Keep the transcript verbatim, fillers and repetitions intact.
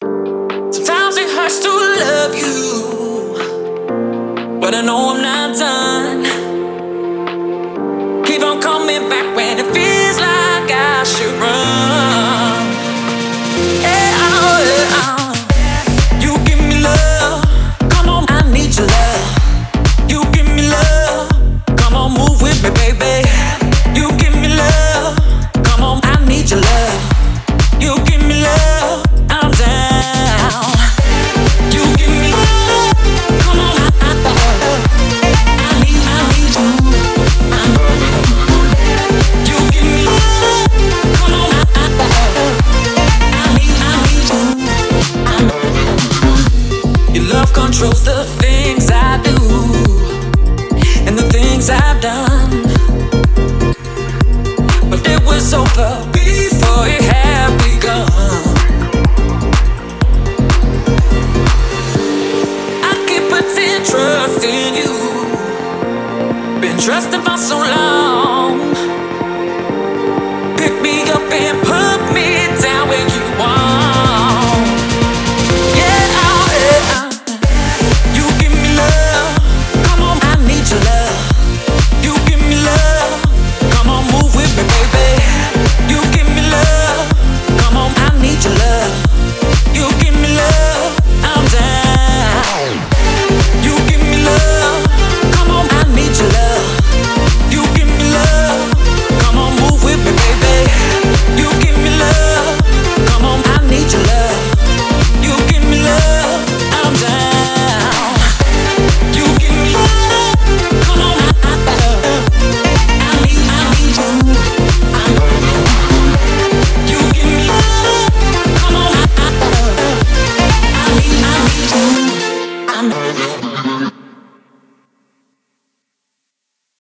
Sometimes it hurts to love you, but I know I'm not done. Keep on coming back when it feels like I should run. Yeah, oh, yeah, oh. You give me love, come on, I need your love. You give me love, come on, move with me, baby. You give me love, come on, I need your love. You give me love, I'm down. You give me love, come on, I, I, I need, I need you. I'm, you give me love, come on, I, I, I need, I need you. I'm, your love controls the things I do and the things I've done, but it was over before it had begun. I keep putting trust in you, been trusting for so long.